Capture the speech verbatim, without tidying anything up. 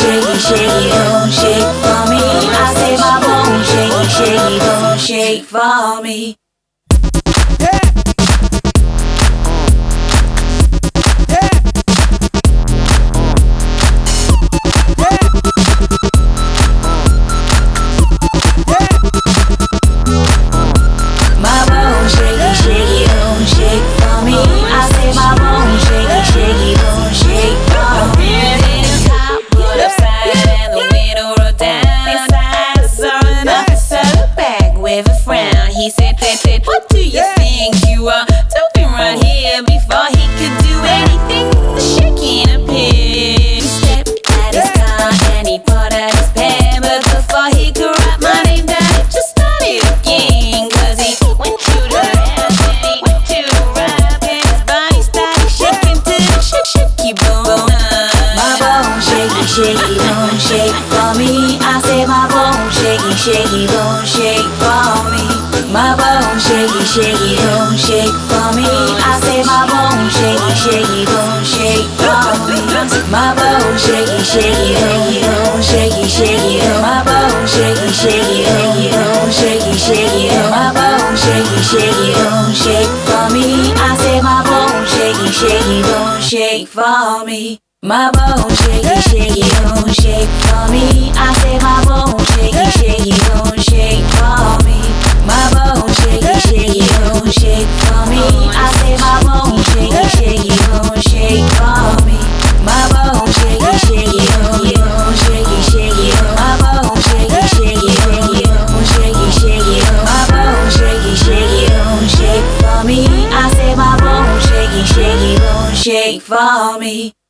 shaky, shaky, don't shake for me. I say my bone shaky, shaky, don't shake for me. He said, said, said, what do you think you are doing right here? Before he could do anything, the shaking appeared. He stepped out his car and he pulled out his pen, but before he could write my name down, it just started again. Cause he went to the left and he went to the right, and his body started shaking to the shake, shaky bone. My bone shaky, shaky, don't shake for me. I say my bone shaky, shaky, don't shake for me. My bone shaky, shaky, don't shake for me. I say my bone shaky, shaky, don't shake for me. My bone shaky, shaky, don't shaky, shaky, my bone shaky, shaky, don't shaky, shaky, my bone shaky, shaky, don't shake for me. I say my bone shaky, shaky, don't shake for me. My bone shaky, shaky, don't shake for me. I say my bone shaky, shaky, don't shake for me. My bone shaky, shaky, don't shake for me. I say my bone shaky, shaky, don't shake for me. My bone shaky, shaky, don't shaky, shaky. My bone shaky, shaky, don't shaky, shaky. My bone shaky, shaky, don't shake for me. I say my bone shaky, shaky, don't shake for me.